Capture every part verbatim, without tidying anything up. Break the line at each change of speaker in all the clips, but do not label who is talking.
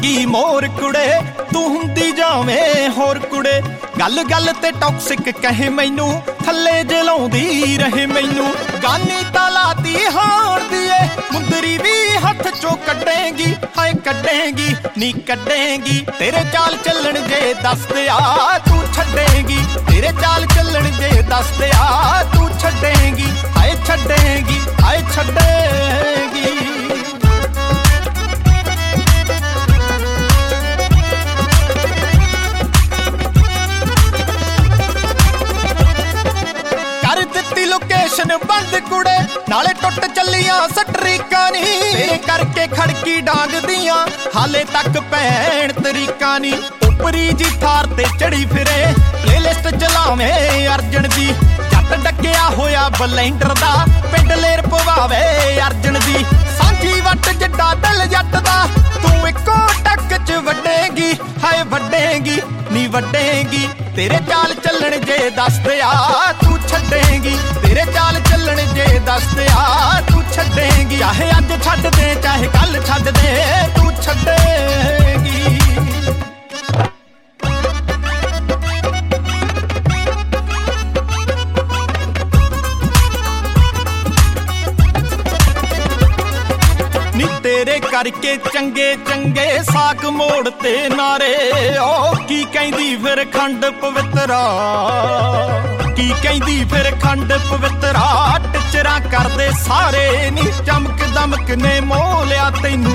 वर्गी मोर कुड़े तू हुंदी जावें होर कुड़े गल गल ते टॉक्सिक कहे मैनू थल्ले जलाउंदी रहे मैनू गानी तालाती हार दिए मुंदरी भी हथ चो कड्डेंगी हाय कड्डेंगी नी कड्डेंगी तेरे चाल चलन जे दस दे आ तू छड्डेंगी तेरे चाल चलन जे दस दे आ तू छड्डेंगी हाय छड्डेंगी हाय छड्डेंगी लोकेशन बंद कुड़े नाले टुट चलियां सटरीका नी तेरे करके खड़की डांग दियां हाले तक भैन तरीका नी उपरी जी थार ते चढ़ी फिरे प्लेलिस्ट चलावें अर्जन दी जट डकिया होया बलैंडर दा पिंड लेर पवावे अर्जन दी सांझी वट जिड्डा दिल जट दा तू इको टक च वड्डेंगी हाय वड्डेंगी नी वड्डेंगी तेरे चाल चलन जे दस दे आ तू छड्डेंगी तेरे चाल चलन जे दस दे आ तू छड्डेंगी चाहे अज छड्ड दे चाहे कल छड्ड दे तू छड्डेंगी नी तेरे करके चंगे चंगे साक मोड़ ते नारे ओ की कहंदी फिर खंड पवित्रा की कहंदी फिर खंड पवित्रा टिचरा करदे सारे नी चमक दमक ने मोह लिया तैनू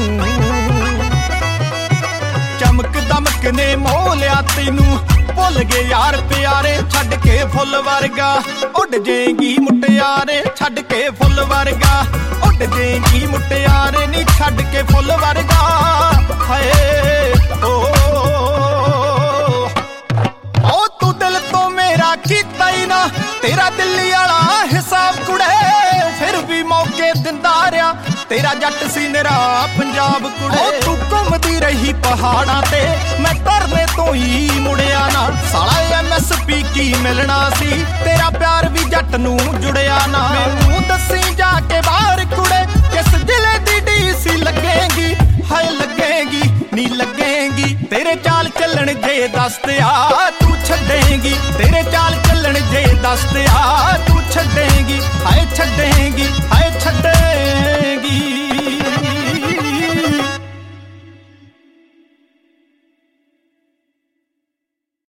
चमक दमक ने मोह लिया तैनू भुल गए यार प्यारे छड्ड के फुल वर्गा उड़ जाएगी मुटियारे छड्ड के फुल वर्गा उड़ जाएगी मुटियारे नी छड्ड के फुल वर्गा हाय ओ ओ तू दिल तो मेरा कीता ही ना तेरा दिल्ली वाला हिसाब कुड़े फिर भी मौके दिंदा रहा तेरा जट सी निरा पंजाब कुड़े तू घूमदी रही पहाड़ां ते मैं धरने तो ही मुड़िया ना साला एम एस पी की मिलना सी तेरा प्यार भी जट नू जुड़िया ना मैनू दसी जाके बाहर कुड़े किस जिले दी डीसी लगेगी हाय लगेगी नी लगेगी तेरे चाल चलन जे दस दे आ तू छड्डेंगी तेरे चाल चलन जे दस दे आ तू छड्डेंगी हाय छड्डेंगी हाय छड्डेंगी